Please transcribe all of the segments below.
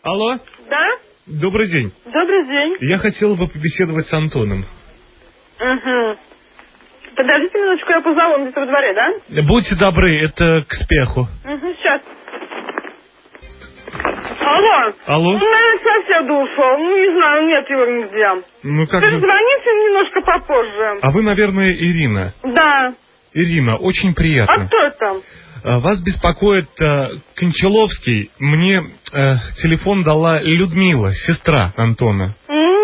Алло. Да? Добрый день. Добрый день. Я хотел бы побеседовать с Антоном. Угу. Подождите минуточку, я позову, он где-то во дворе, да? Будьте добры, это к спеху. Угу, сейчас. Алло. Алло. Он, наверное, к соседу ушел. Ну, не знаю, нет его нигде. Ну, как же... Перезвоните немножко попозже. А вы, наверное, Ирина. Да. Ирина, очень приятно. А кто это? Вас беспокоит Кончаловский. Мне телефон дала Людмила, сестра Антона.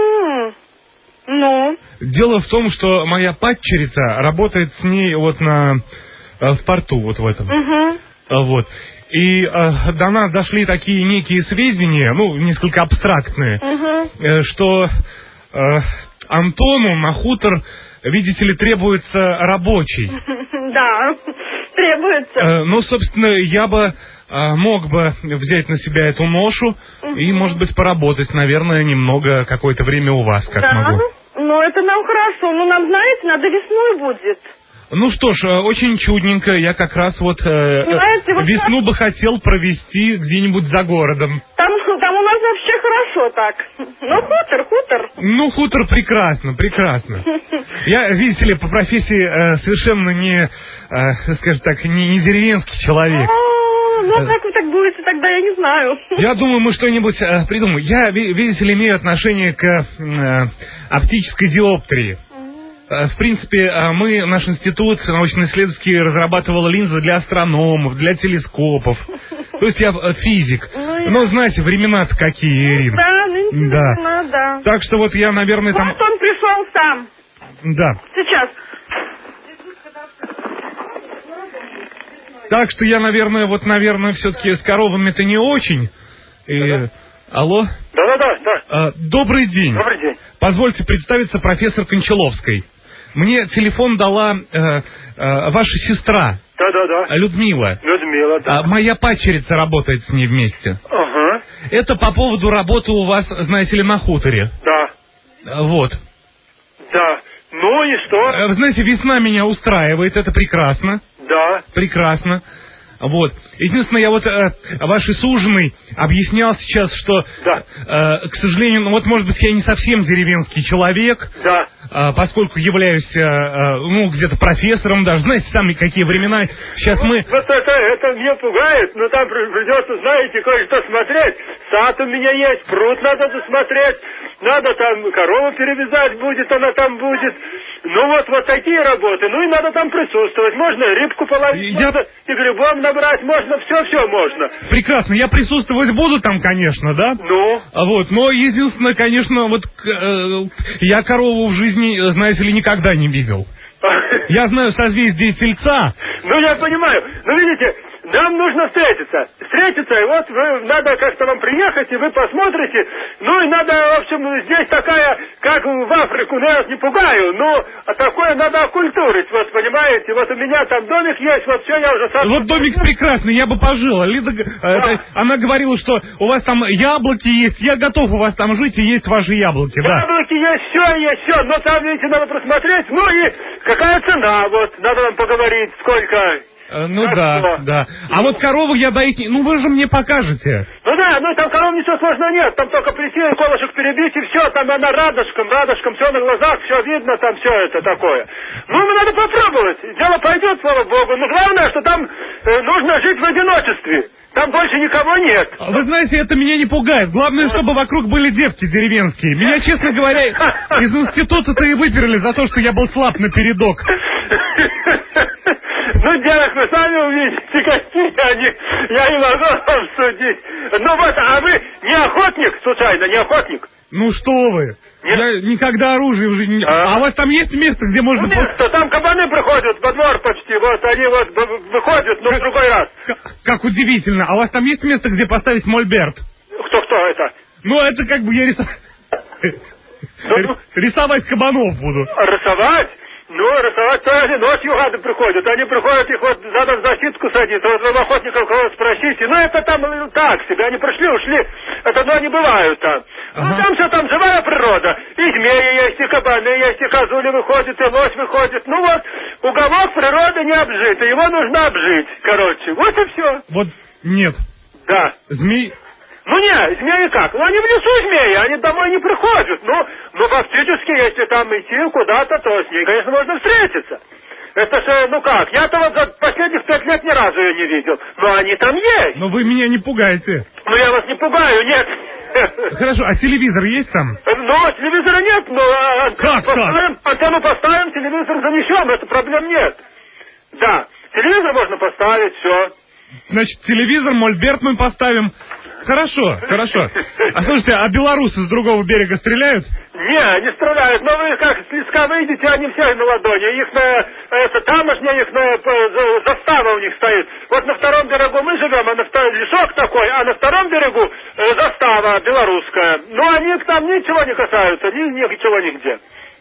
Ну? Дело в том, что моя падчерица работает с ней вот в порту, вот в этом. Угу. Вот. И до нас дошли такие некие сведения, ну, несколько абстрактные, что Антону на хутор, видите ли, требуется рабочий. Да, требуется. Ну, собственно, я бы мог бы взять на себя эту ношу и, может быть, поработать, наверное, немного какое-то время у вас, как могу. Ну, это нам хорошо. Ну, нам, знаете, надо весной будет. Ну что ж, очень чудненько. Я как раз вот весну бы хотел провести где-нибудь за городом. Там у нас вообще хорошо так. Ну, хутор. Ну, хутор прекрасно. Я, видите ли, по профессии совершенно не, скажем так, не деревенский человек. Ну, как вы так будете, тогда я не знаю. Я думаю, мы что-нибудь придумаем. Я, видите ли, имею отношение к оптической диоптрии. В принципе, наш институт научно-исследовательский разрабатывал линзы для астрономов, для телескопов. То есть я физик. Ну, знаете, времена-то какие, Ирина. Да. Так что вот я, наверное, там... Вот он пришел сам. Да. Сейчас. Так что я, наверное, все-таки с коровами-то не очень. Алло? Да. Добрый день. Добрый день. Позвольте представиться, профессор Кончаловской. Мне телефон дала ваша сестра. Да. Людмила, да. Моя падчерица работает с ней вместе. Ага. Это по поводу работы у вас, знаете ли, на хуторе. Да. Вот. Да. Ну и что? Вы знаете, весна меня устраивает, это прекрасно. Да. Прекрасно. Вот. Единственное, я вашей суженой объяснял сейчас, что, к сожалению, может быть, я не совсем деревенский человек, поскольку являюсь, где-то профессором даже. Знаете, сами какие времена. Сейчас мы... Вот это меня пугает, но там придется, знаете, кое-что смотреть. Сад у меня есть, пруд надо досмотреть, надо там корову перевязать будет, она там будет. Ну вот такие работы. Ну и надо там присутствовать. Можно рыбку половить, можно и грибом набрать, можно все можно. Прекрасно. Я присутствовать буду там, конечно, да? Ну? Но единственное, конечно, я корову в жизни, знаете ли, никогда не видел. Я знаю созвездие Тельца. Ну, я понимаю. Ну, видите, нам нужно встретиться. И вот надо как-то вам приехать, и вы посмотрите. Ну, и надо, в общем, здесь такая, как в Африку, я вас не пугаю, но такое надо окультурить, вот, понимаете. Вот у меня там домик есть, вот все, я уже сам... Вот домик прекрасный, я бы пожила. Лида, она говорила, что у вас там яблоки есть, я готов у вас там жить, и есть ваши яблоки, да. Яблоки есть все, но там, видите, надо просмотреть, ну и какая цена, вот, надо вам поговорить, сколько... Да. А вот корову я доить не... Ну, вы же мне покажете. Ну там коров ничего сложного нет. Там только прийти, колышек перебить, и все. Там она радужком, все на глазах, все видно, там все это такое. Ну, надо попробовать. Дело пойдет, слава богу. Но главное, что там нужно жить в одиночестве. Там больше никого нет. Вы знаете, это меня не пугает. Главное, чтобы вокруг были девки деревенские. Меня, честно говоря, из института-то и выперли за то, что я был слаб напередок. Ну, девок, вы сами увидите, какие они. Я не могу вам судить. Ну вот, а вы не охотник, случайно, не охотник? Ну что вы? Нет? Я никогда оружие в жизни не... А у вас там есть место, где можно... Ну, место, там кабаны приходят во двор почти, вот они выходят, но в другой раз. Как удивительно. А у вас там есть место, где поставить мольберт? Кто это? Ну, это как бы я рисовать кабанов буду. Рисовать? Ну, рисовать тоже ночью гады приходят. Они приходят, их вот надо в защитку садить. Вот вы охотников кого спросите. Ну, это там так себе. Они пришли, ушли. Это, они бывают там. Ну, там все, там живая природа. И змеи есть, и кабаны есть, и козули выходят, и лось выходит. Ну, вот, уголок природы не обжит. Его нужно обжить, короче. Вот и все. Вот, нет. Да. Змей... Ну не, змеи как? Ну они в лесу змеи, они домой не приходят. Ну фактически, если там идти куда-то, то с ней, конечно, можно встретиться. Это же, ну как, я-то вот за последних 5 лет ни разу ее не видел. Но они там есть. Но вы меня не пугаете. Ну я вас не пугаю, нет. Хорошо, а телевизор есть там? Ну, телевизора нет, но Как? антенну поставим, телевизор занесем, это проблем нет. Да, телевизор можно поставить, все. Значит, телевизор, мольберт мы поставим. Хорошо. А слушайте, а белорусы с другого берега стреляют? Не стреляют, но вы как с леска выйдете, они все на ладони. Их тамошняя застава у них стоит. Вот на втором берегу мы живем, а на втором лесок такой, а на втором берегу застава белорусская. Но они там ничего не касаются, ничего нигде.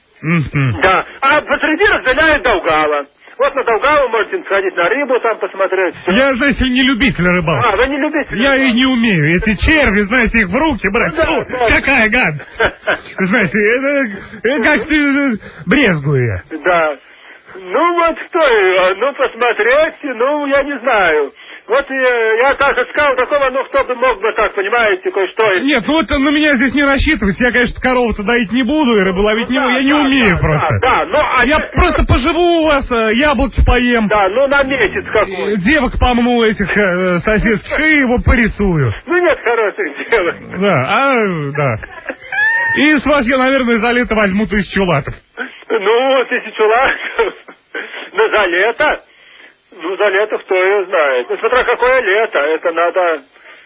Да, а посреди разделяет Даугава. Вот на Даугаву можете сходить на рыбу, там посмотреть. Все. Я, знаете, не любитель рыбалки. Вы не любитель? Я и не умею. Эти черви, знаете, их в руки брать. Да. Какая гадость. Знаете, это как-то брезгую я. Да. Ну вот что, посмотреть, я не знаю. Вот я так искал такого, кто бы мог бы так, понимаете, кое-что. Нет, вот на меня здесь не рассчитывайте. Я, конечно, корову-то доить не буду, и рыбу ловить не буду. Я не умею просто. Да, я просто поживу у вас, яблоки поем. Да, на месяц какой. Девок помну этих соседских и его порисую. Ну нет хороших девок. Да. И с вас я, наверное, за лето возьму 1000 латов. 1000 латов? Ну, за лето? За лето кто ее знает. Смотря какое лето, это надо...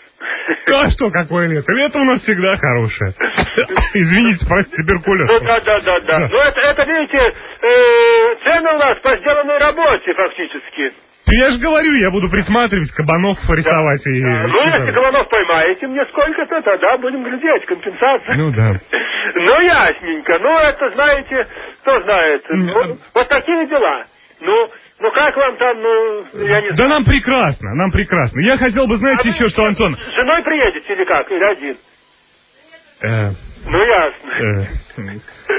А что какое лето? Лето у нас всегда хорошее. Извините, простите, туберкулез. Да. Ну, это, видите, цены у нас по сделанной работе фактически. Я же говорю, я буду присматривать, кабанов рисовать. И... если кабанов поймаете мне сколько-то, тогда будем глядеть, компенсация. Ну, да. Ясненько. Это, знаете, кто знает. Вот такие дела. Как вам там, я не знаю. Да нам прекрасно. Я хотел бы, знаете, еще что, Антон... С женой приедете или как? Или один? Ясно.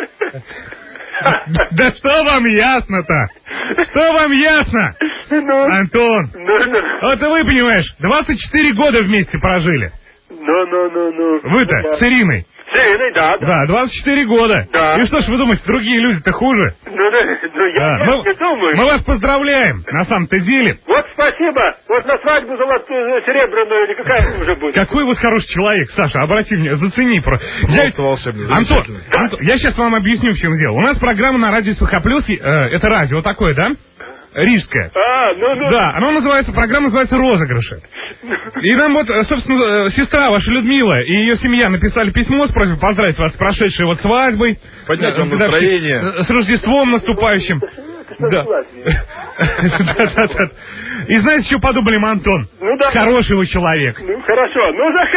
Да что вам ясно-то? Что вам ясно? Антон, вот вы понимаешь, 24 года вместе прожили. Вы-то с Ириной. С Ириной, да. Да, 24 года. Да. И что ж вы думаете, другие люди-то хуже? Я не думаю. Мы вас поздравляем, на самом-то деле. Вот спасибо. Вот на свадьбу золотую, серебряную, или какая уже будет. Какой вот хороший человек, Саша, обрати внимание, зацени. Антон, я сейчас вам объясню, в чем дело. У нас программа на радио СВХ+, это радио такое, да? Рижская. Да, программа называется «Розыгрыши». И нам вот, собственно, сестра ваша Людмила и ее семья написали письмо с просьбой поздравить вас с прошедшей вот свадьбой. Поднять вам настроение. С Рождеством наступающим. Да. И знаете, что подумали мы, Антон? Хороший вы человек. Хорошо.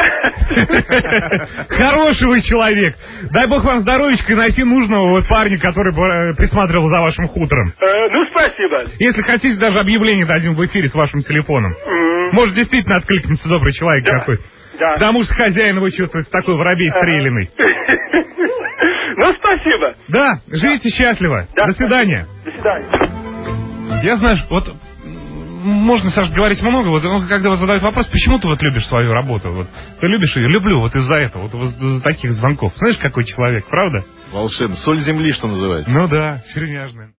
Хороший вы человек. Дай бог вам здоровечка и найти нужного парня, который присматривал за вашим хутором. Спасибо. Если хотите, даже объявление дадим в эфире с вашим телефоном. Может, действительно откликнется добрый человек какой-то. Да. Потому что хозяин вы чувствуете такой воробей стреляный. Спасибо. Да, живите счастливо. Да. До свидания. До свидания. Я, знаешь, вот можно, Саша, говорить много, вот когда вот задают вопрос, почему ты вот любишь свою работу? Вот ты любишь ее? Люблю вот из-за этого, вот из-за таких звонков. Знаешь, какой человек, правда? Волшебный. Соль земли, что называется. Ну да, серьезно.